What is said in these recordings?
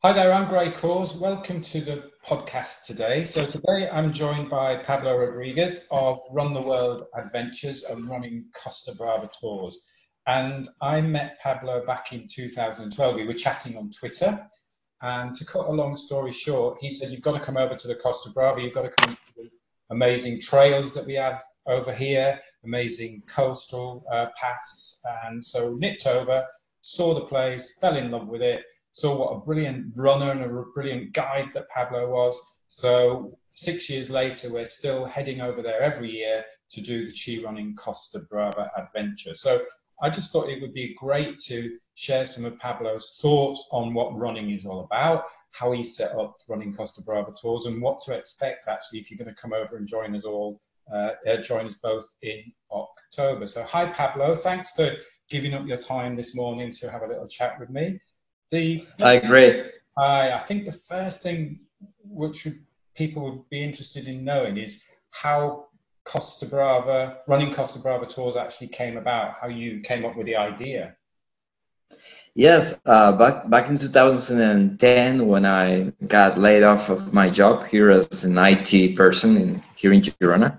Hi there, I'm Gray Cause. Welcome to the podcast today. So today I'm joined by Pablo Rodriguez of Run the World Adventures and Running Costa Brava Tours. And I met Pablo back in 2012. We were chatting on Twitter. And to cut a long story short, he said, you've got to come over to the Costa Brava. You've got to come to the amazing trails that we have over here, amazing coastal paths. And so nipped over, saw the place, fell in love with it. Saw what a brilliant runner and a brilliant guide that Pablo was. So 6 years later, we're still heading over there every year to do the Chi Running Costa Brava adventure. So I just thought it would be great to share some of Pablo's thoughts on what running is all about, how he set up Running Costa Brava Tours, and what to expect actually if you're going to come over and join us all, join us both in October. So hi Pablo, thanks for giving up your time this morning to have a little chat with me. I agree. I think the first thing which people would be interested in knowing is how Running Costa Brava Tours actually came about, how you came up with the idea. Yes, back in 2010, when I got laid off of my job here as an IT person here in Girona,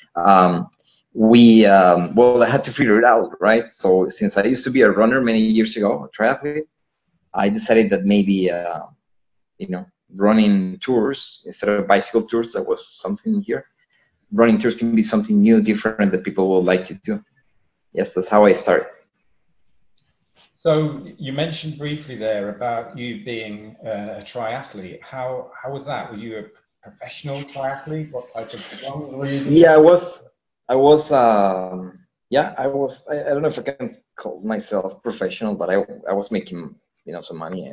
I had to figure it out, right? So since I used to be a runner many years ago, a triathlete, I decided that maybe running tours instead of bicycle tours, that was something here. Running tours can be something new, different that people would like to do. Yes, that's how I started. So you mentioned briefly there about you being a triathlete. How was that? Were you a professional triathlete? What type of runs were you doing? Yeah, I was. I was. I don't know if I can call myself professional, but I was making some money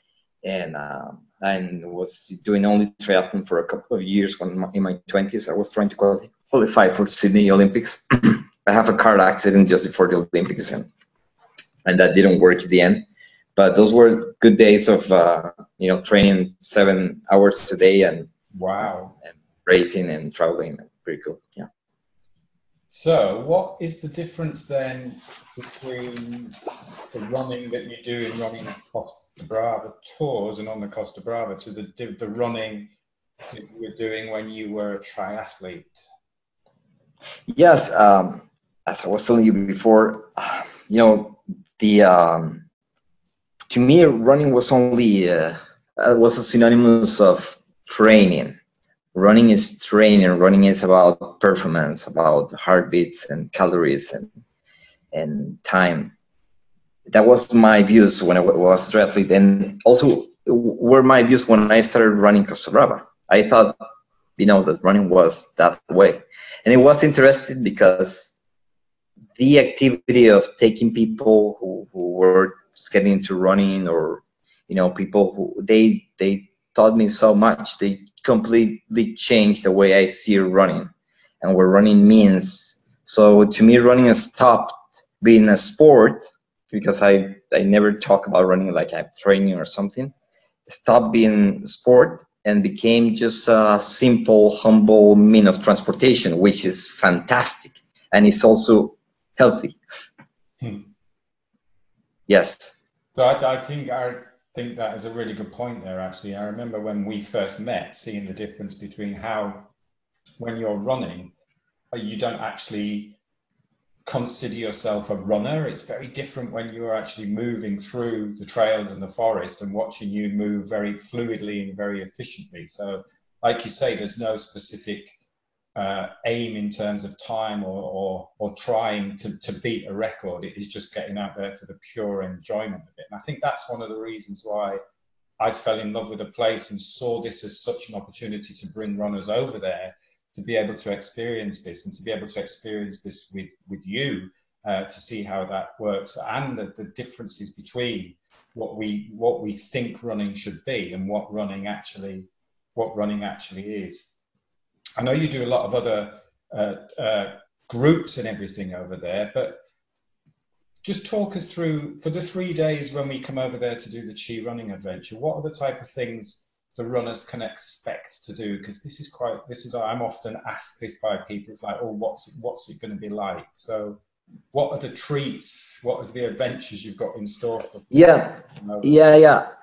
and was doing only triathlon for a couple of years. When in my 20s, I was trying to qualify for Sydney Olympics. I have a car accident just before the Olympics, and that didn't work at the end. But those were good days of training 7 hours a day and wow, and racing and traveling. Pretty cool. Yeah. So what is the difference then between the running that you do in running Costa Brava Tours and on the Costa Brava to the running that you were doing when you were a triathlete? Yes, as I was telling you before, to me, running was only was a synonymous of training. Running is training. Running is about performance, about heartbeats and calories and time. That was my views when I was a triathlete, and also were my views when I started running Costa Brava. I thought, that running was that way, and it was interesting because the activity of taking people who were just getting into running, or people who they taught me so much. They completely changed the way I see running and what running means. So to me, running has stopped being a sport, because I never talk about running like I'm training or something. Stopped being sport and became just a simple, humble mean of transportation, which is fantastic, and it's also healthy. Yes. So I think that is a really good point there, actually. I remember when we first met, seeing the difference between how, when you're running, you don't actually consider yourself a runner. It's very different when you're actually moving through the trails in the forest and watching you move very fluidly and very efficiently. So like you say, there's no specific aim in terms of time or trying to beat a record. It is just getting out there for the pure enjoyment of it. And I think that's one of the reasons why I fell in love with the place and saw this as such an opportunity to bring runners over there to be able to experience this and to be able to experience this with you, to see how that works and the differences between what we think running should be and what running actually is. I know you do a lot of other groups and everything over there, but just talk us through, for the 3 days when we come over there to do the Chi running adventure, what are the type of things the runners can expect to do? Because I'm often asked this by people. It's like, oh, what's it going to be like? So what are the treats? What is the adventures you've got in store for? Yeah.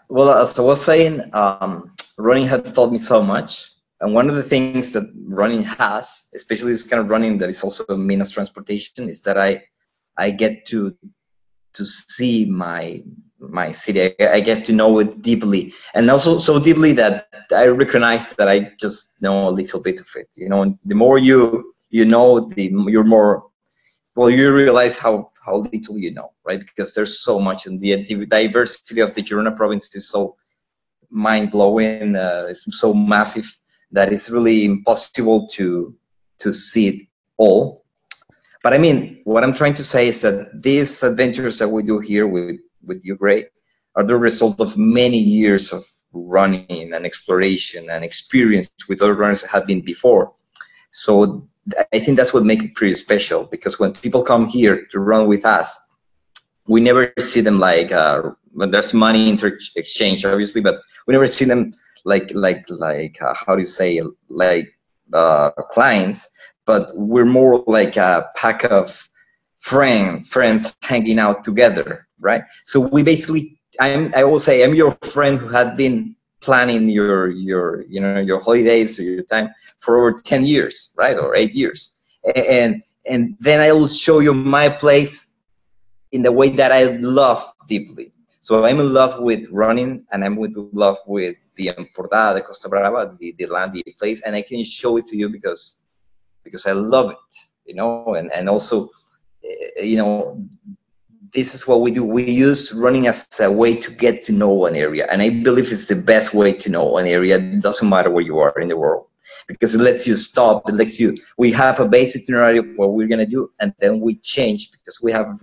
Well, as I was saying, running had taught me so much. And one of the things that running has, especially this kind of running that is also a mean of transportation, is that I get to see my city. I get to know it deeply, and also so deeply that I recognize that I just know a little bit of it. You know, and the more you know, the you're more, well, you realize how little you know, right? Because there's so much, and the diversity of the Girona province is so mind blowing. It's so massive that it's really impossible to see it all. But I mean, what I'm trying to say is that these adventures that we do here with you, Gray, are the result of many years of running and exploration and experience with other runners that have been before. So I think that's what makes it pretty special, because when people come here to run with us, we never see them like when there's money exchange, obviously, but we never see them like how do you say, like clients, but we're more like a pack of friends hanging out together, right? So we basically, I will say I'm your friend who had been planning your you know, your holidays or your time for over 10 years, right, or 8 years, and then I will show you my place in the way that I love deeply. So I'm in love with running, and I'm in love with the Emportada, the Costa Brava, the land, the place, and I can show it to you because I love it, you know, and also, you know, this is what we do. We use running as a way to get to know an area, and I believe it's the best way to know an area. It doesn't matter where you are in the world, because it lets you stop. It lets you. We have a basic itinerary of what we're gonna do, and then we change because we have a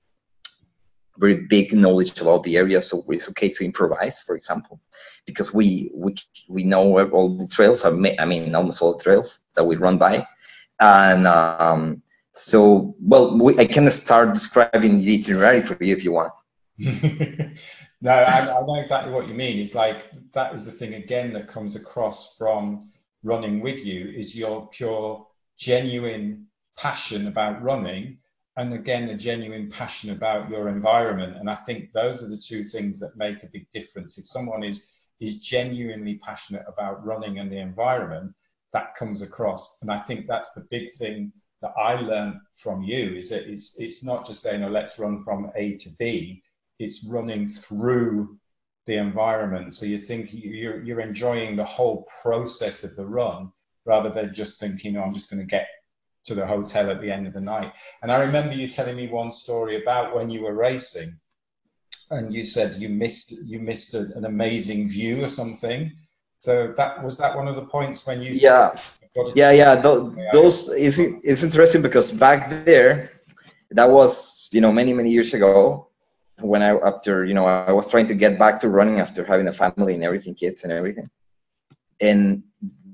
very big knowledge about the area, so it's okay to improvise, for example, because we know all the trails. I mean, almost all the trails that we run by, and so, well, I can start describing the itinerary for you if you want. No, I know exactly what you mean. It's like that is the thing again that comes across from running with you is your pure, genuine passion about running, and again the genuine passion about your environment. And I think those are the two things that make a big difference. If someone is genuinely passionate about running and the environment, that comes across. And I think that's the big thing that I learned from you is that it's not just saying, oh, let's run from A to B. It's running through the environment. So you think you're enjoying the whole process of the run rather than just thinking, oh, I'm just going to get to the hotel at the end of the night. And I remember you telling me one story about when you were racing, and you said you missed an amazing view or something. So that was that one of the points when you thought, Yeah, yeah. Those is interesting because back there, that was, you know, many years ago, when I, after, you know, I was trying to get back to running after having a family and everything, kids and everything. And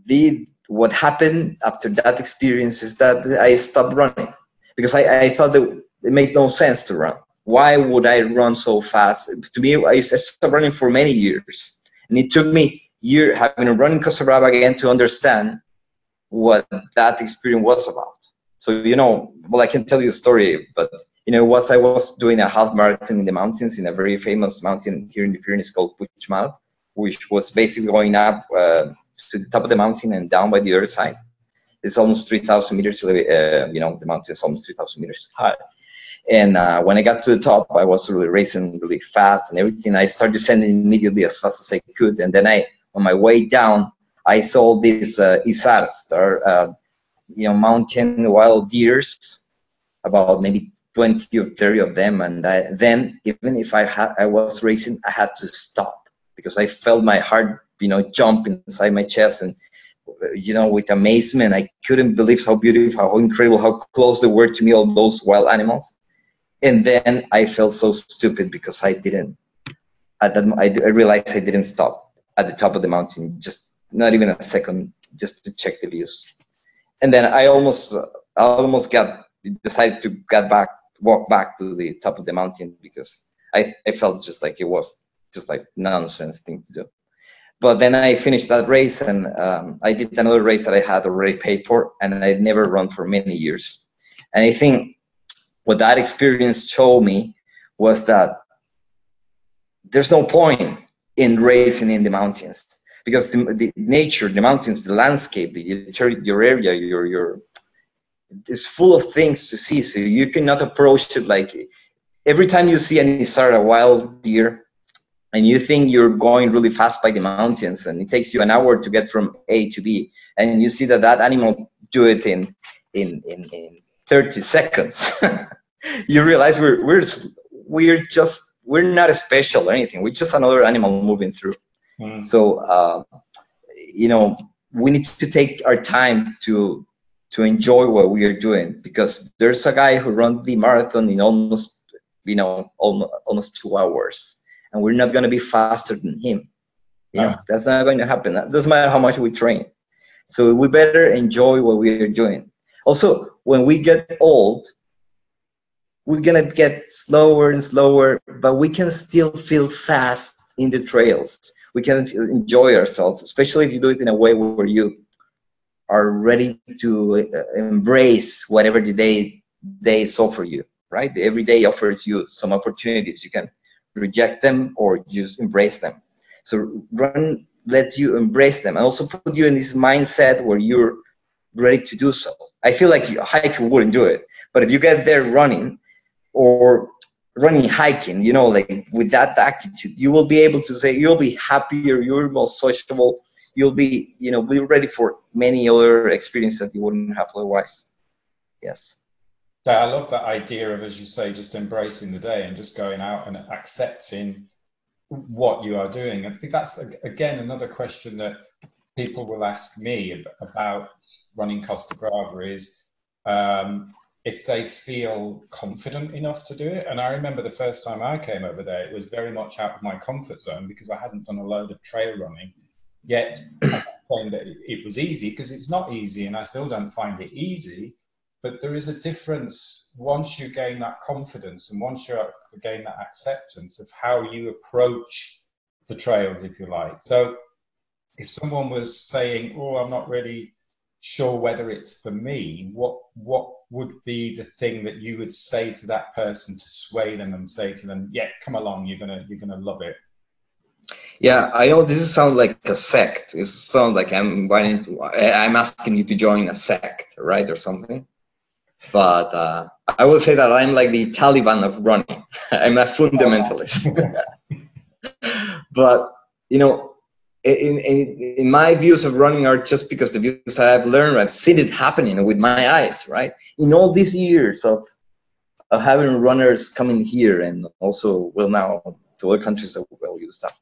what happened after that experience is that I stopped running because I thought that it made no sense to run. Why would I run so fast? To me, I stopped running for many years, and it took me having a run in Costa Brava again to understand what that experience was about. So, you know, well, I can tell you a story, but, you know, I was doing a half marathon in the mountains, in a very famous mountain here in the Pyrenees called Puigmal, which was basically going up to the top of the mountain and down by the other side. It's almost 3,000 meters. You know, the mountain is almost 3,000 meters high. And when I got to the top, I was really racing really fast and everything. I started descending immediately as fast as I could. And then on my way down, I saw these isards, you know, mountain wild deers, about maybe 20 or 30 of them. And then even if I was racing, I had to stop because I felt my heart, you know, jump inside my chest. And, you know, with amazement, I couldn't believe how beautiful, how incredible, how close they were to me, all those wild animals. And then I felt so stupid because I didn't, I realized I didn't stop at the top of the mountain, just not even a second, just to check the views. And then I almost decided to walk back to the top of the mountain because I felt just like it was just like nonsense thing to do. But then I finished that race, and I did another race that I had already paid for, and I'd never run for many years. And I think what that experience showed me was that there's no point in racing in the mountains, because the nature, the mountains, the landscape, your area, your is full of things to see. So you cannot approach it like every time you see an Isara, a wild deer, and you think you're going really fast by the mountains, and it takes you an hour to get from A to B, and you see that that animal do it in 30 seconds. You realize we're not special or anything. We're just another animal moving through. So you know, we need to take our time to enjoy what we are doing, because there's a guy who runs the marathon in almost, you know, almost 2 hours, and we're not going to be faster than him. You know, that's not going to happen. That doesn't matter how much we train. So we better enjoy what we are doing. Also, when we get old, we're gonna get slower and slower, but we can still feel fast in the trails. We can enjoy ourselves, especially if you do it in a way where you are ready to embrace whatever the days offer you, right? Every day offers you some opportunities. You can reject them or just embrace them. So run lets you embrace them and also put you in this mindset where you're ready to do so. I feel like a hiker wouldn't do it, but if you get there running or running, hiking, you know, like with that attitude, you will be able to say, you'll be happier, you're more sociable, you'll be, you know, be ready for many other experiences that you wouldn't have otherwise. Yes. Yeah, I love that idea of, as you say, just embracing the day and just going out and accepting what you are doing. I think that's, again, another question that people will ask me about running Costa Brava is if they feel confident enough to do it. And I remember the first time I came over there, it was very much out of my comfort zone because I hadn't done a load of trail running. Yet I'm not saying that it was easy, because it's not easy, and I still don't find it easy. But there is a difference once you gain that confidence and once you gain that acceptance of how you approach the trails, if you like. So if someone was saying, oh, I'm not really sure whether it's for me, what would be the thing that you would say to that person to sway them and say to them, yeah, come along, you're gonna love it? Yeah, I know this sounds like a sect. It sounds like I'm asking you to join a sect, right, or something. But I will say that I'm like the Taliban of running. I'm a fundamentalist. But you know, in my views of running are just because the views I've learned, I've seen it happening with my eyes, right? In all these years of having runners coming here and also, well, now to other countries that will use stuff.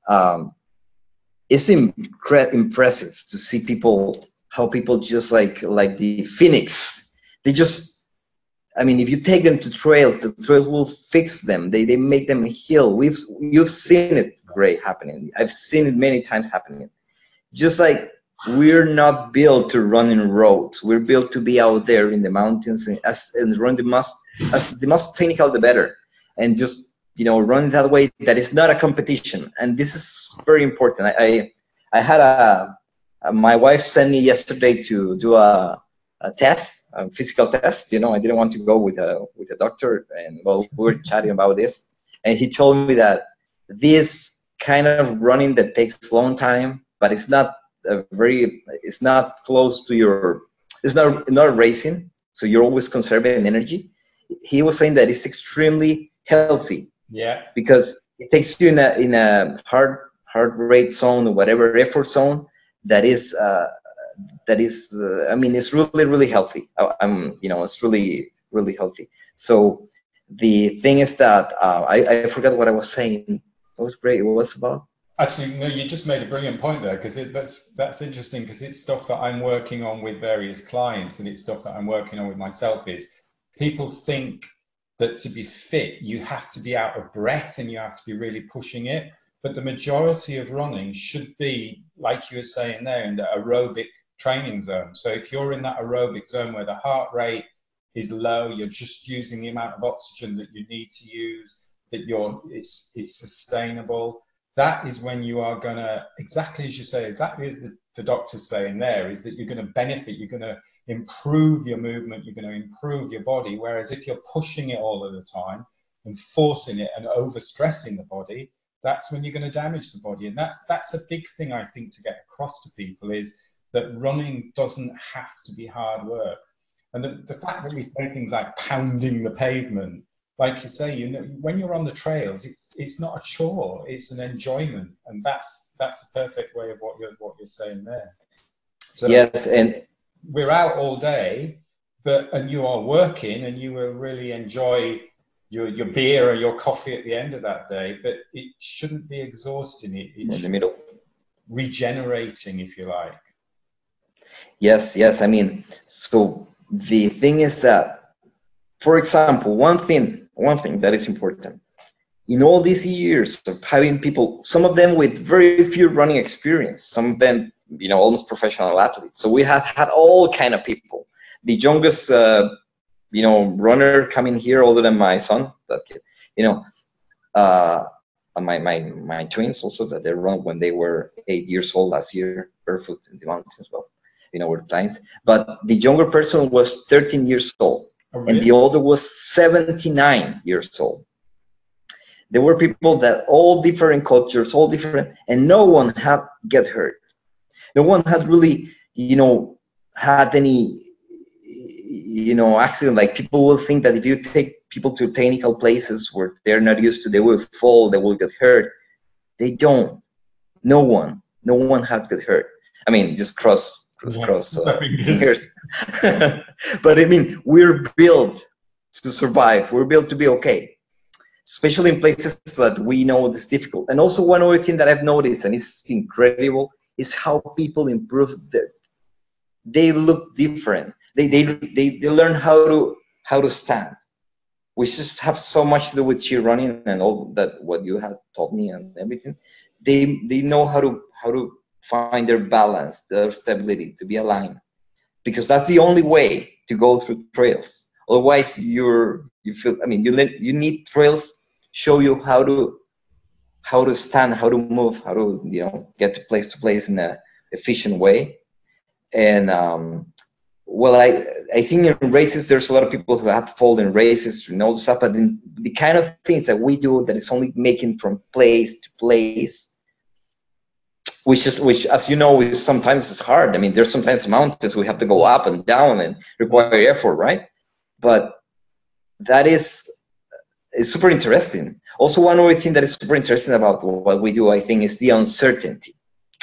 It's impressive to see how people just like the phoenix. They just, I mean, if you take them to trails, the trails will fix them. They make them heal. You've seen it great happening. I've seen it many times happening. Just like we're not built to run in roads. We're built to be out there in the mountains and run the most technical, the better. And just, you know, run that way. That is not a competition. And this is very important. I had my wife sent me yesterday to do a test, a physical test. You know, I didn't want to go with a doctor, and well, we were chatting about this, and he told me that this kind of running that takes a long time, but it's not it's not close to your, it's not racing, so you're always conserving energy. He was saying that it's extremely healthy. Yeah. Because it takes you in a heart rate zone or whatever effort zone that is I mean, it's really healthy. You know, it's really healthy. So the thing is that I forgot what I was saying. It was great. It was about. Actually, no, you just made a brilliant point there, because that's interesting, because it's stuff that I'm working on with various clients, and it's stuff that I'm working on with myself. Is people think that to be fit, you have to be out of breath and you have to be really pushing it. But the majority of running should be, like you were saying there, in the aerobic training zone. So if you're in that aerobic zone where the heart rate is low, you're just using the amount of oxygen that you need to use, that it's sustainable. That is when you are going to, exactly as you say, exactly as the doctor's saying there, is that you're going to benefit, you're going to improve your movement, you're going to improve your body. Whereas if you're pushing it all of the time and forcing it and overstressing the body, that's when you're going to damage the body. And that's a big thing, I think, to get across to people, is that running doesn't have to be hard work. And the fact that we say things like pounding the pavement, like you say, you know, when you're on the trails, it's not a chore, it's an enjoyment. And that's the perfect way of what you're saying there. So yes, and we're out all day, and you are working, and you will really enjoy your beer or your coffee at the end of that day, but it shouldn't be exhausting. It in the middle. Regenerating, if you like. Yes, yes. I mean, so the thing is that, for example, one thing that is important in all these years of having people, some of them with very few running experience, some of them, you know, almost professional athletes. So we have had all kind of people. The youngest, you know, runner coming here, older than my son, that kid, you know, my twins also, that they run when they were 8 years old last year, barefoot in the mountains as well, you know, with clients. But the younger person was 13 years old, Oh, really? and the older was 79 years old. There were people that all different cultures, all different, and no one had get hurt. No one had really, you know, had any, you know, accident. Like, people will think that if you take people to technical places where they're not used to, they will fall, they will get hurt. They don't. No one had get hurt. I mean, just cross fingers. But I mean, we're built to survive. We're built to be okay, especially in places that we know is difficult. And also, one other thing that I've noticed, and it's incredible, is how people improve they look different. They learn how to stand, which just have so much to do with cheer running and all that, what you had taught me and everything. They know how to find their balance, their stability, to be aligned, because that's the only way to go through trails. Otherwise, you feel, I mean, you need trails show you how to stand, how to move, how to, you know, get to place in a efficient way. And well, I think in races there's a lot of people who have to fall in races and all stuff, but in the kind of things that we do, that is only making from place to place, which as you know, is sometimes is hard. I mean, there's sometimes mountains we have to go up and down and require effort, right? But that is super interesting. Also, one other thing that is super interesting about what we do, I think, is the uncertainty.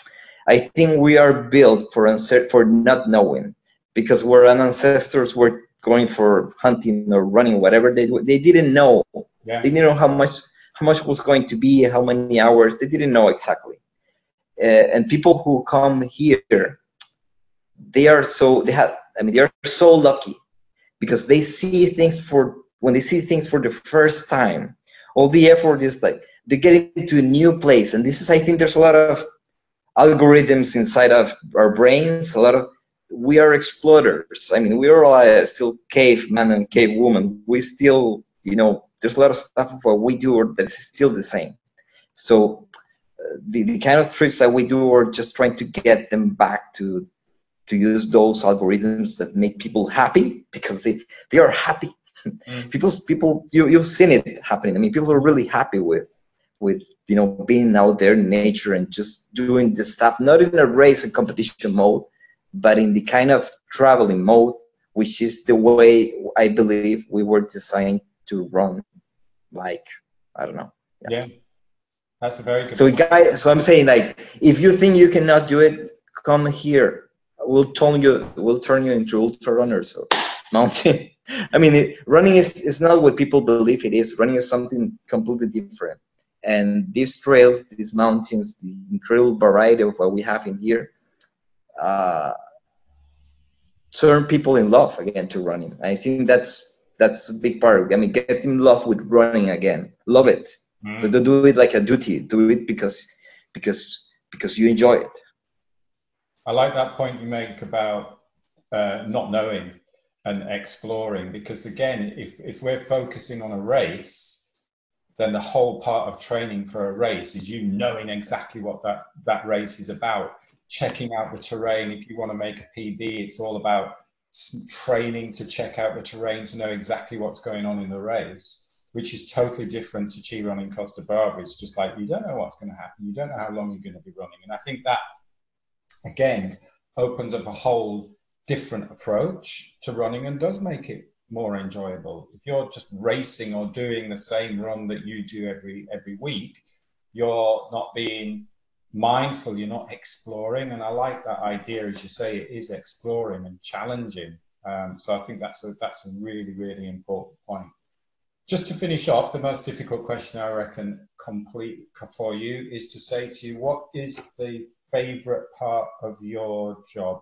I think we are built for not knowing, because our ancestors were going for hunting or running, whatever they didn't know. Yeah. They didn't know how much was going to be, how many hours. They didn't know exactly. And people who come here, they are so lucky, because they see things when they see things for the first time. All the effort is like they get into a new place, and this is, I think, there's a lot of algorithms inside of our brains. We are explorers. I mean, we are all still caveman and cavewoman. We still, you know, there's a lot of stuff of what we do that is still the same. So the kind of trips that we do are just trying to get them back to use those algorithms that make people happy, because they are happy. People, you've seen it happening. I mean, people are really happy with, you know, being out there in nature and just doing this stuff, not in a race and competition mode, but in the kind of traveling mode, which is the way I believe we were designed to run. Like, I don't know. Yeah. That's a very good point. So I'm saying, like, if you think you cannot do it, come here. We'll turn you into ultra runners or mountain. I mean, running is not what people believe it is. Running is something completely different. And these trails, these mountains, the incredible variety of what we have in here, turn people in love again to running. I think that's a big part. I mean, get in love with running again. Love it. So don't do it like a duty. Do it because you enjoy it. I like that point you make about not knowing and exploring, because again, if we're focusing on a race, then the whole part of training for a race is you knowing exactly what that race is about, checking out the terrain. If you want to make a PB, it's all about training to check out the terrain, to know exactly what's going on in the race. which is totally different to Chi running Costa Brava. It's just like, you don't know what's going to happen. You don't know how long you're going to be running. And I think that, again, opens up a whole different approach to running and does make it more enjoyable. If you're just racing or doing the same run that you do every week, you're not being mindful, you're not exploring. And I like that idea, as you say, it is exploring and challenging. So I think that's a really, really important point. Just to finish off, the most difficult question I reckon complete for you is to say to you, what is the favorite part of your job?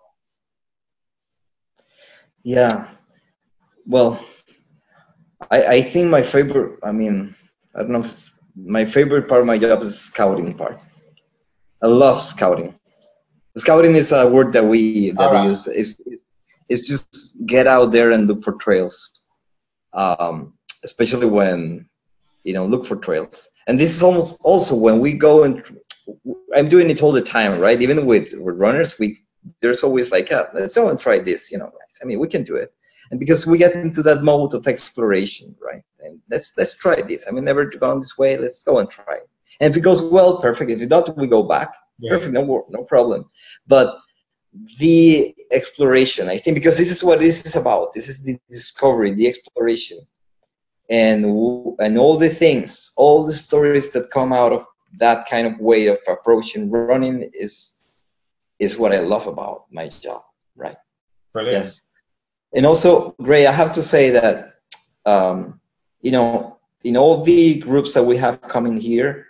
Yeah, well, I think my favorite, I mean, I don't know if my favorite part of my job is the scouting part. I love scouting. Scouting is a word that we use. It's just get out there and look for trails, especially when look for trails. And this is almost also when we go and I'm doing it all the time, right? Even with runners, there's always like, let's go and try this, guys. I mean, we can do it. And because we get into that mode of exploration, right? And let's try this. I mean, never gone this way. Let's go and try it. And if it goes well, perfect. If it don't, we go back. Yeah. Perfect, no problem. But the exploration, I think, because this is what this is about. This is the discovery, the exploration, and all the things, all the stories that come out of that kind of way of approaching running is what I love about my job, right? Brilliant. Yes. And also, Gray, I have to say that, in all the groups that we have coming here,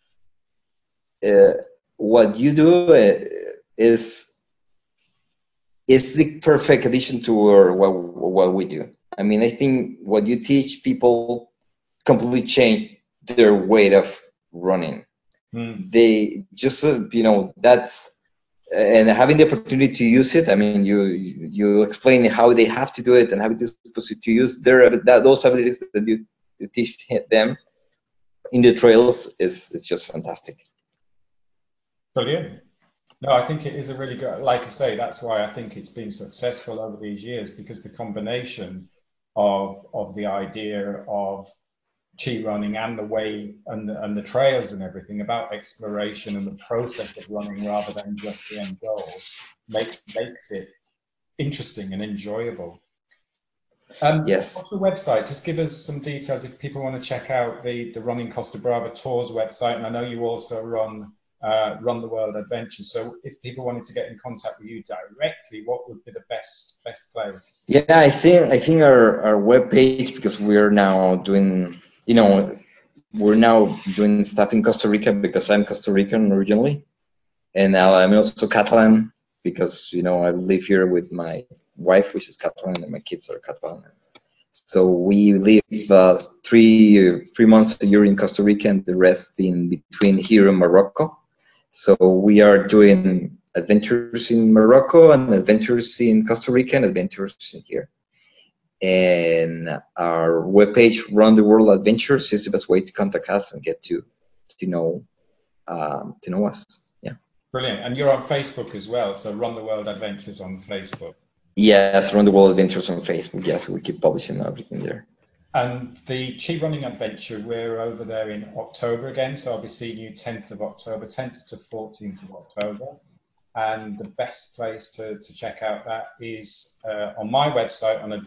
what you do is the perfect addition to what we do. I mean, I think what you teach people completely change their way of running. They just, that's, and having the opportunity to use it. I mean, you explain how they have to do it and how they're supposed to use those abilities that you teach them in the trails is just fantastic. Brilliant. No, I think it is a really good, like I say, that's why I think it's been successful over these years, because the combination of the idea of Chi running and the way and the trails and everything about exploration and the process of running rather than just the end goal makes it interesting and enjoyable. Yes. What's the website? Just give us some details if people want to check out the Running Costa Brava Tours website. And I know you also run the World Adventures. So if people wanted to get in contact with you directly, what would be the best place? Yeah, I think our webpage, because we're now doing, we're now doing stuff in Costa Rica because I'm Costa Rican originally, and now I'm also Catalan because I live here with my wife, which is Catalan, and my kids are Catalan. So we live 3 months a year in Costa Rica and the rest in between here in Morocco. So we are doing adventures in Morocco and adventures in Costa Rica and adventures in here. And our webpage, Run the World Adventures, is the best way to contact us and get to know us. Yeah. Brilliant. And you're on Facebook as well. So Run the World Adventures on Facebook. Yes, Run the World Adventures on Facebook. Yes, we keep publishing everything there. And the Chi Running Adventure, we're over there in October again. So I'll be seeing you 10th of October, 10th to 14th of October. And the best place to check out that is on my website on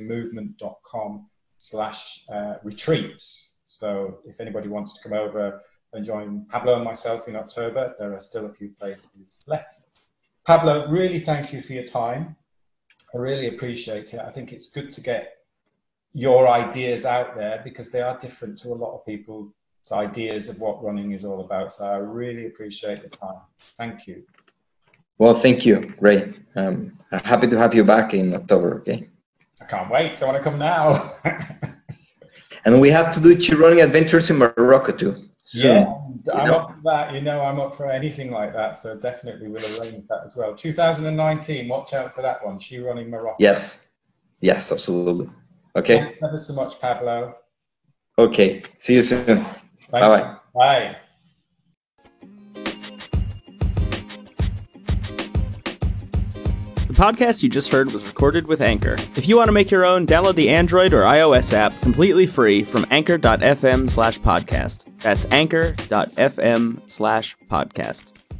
adventuresinmovement.com/retreats. So if anybody wants to come over and join Pablo and myself in October, there are still a few places left. Pablo, really thank you for your time. I really appreciate it. I think it's good to get your ideas out there because they are different to a lot of people's ideas of what running is all about. So I really appreciate the time. Thank you. Well, thank you. Great. I'm happy to have you back in October. Okay. I can't wait. I want to come now. And we have to do Chi Running Adventures in Morocco too. Soon, yeah, I'm up for that. I'm up for anything like that. So definitely we'll arrange that as well. 2019, watch out for that one. Chi Running Morocco. Yes. Yes, absolutely. Okay. Thanks ever so much, Pablo. Okay. See you soon. Bye-bye. Bye. The podcast you just heard was recorded with Anchor. If you want to make your own, download the Android or iOS app completely free from anchor.fm/podcast. That's anchor.fm/podcast.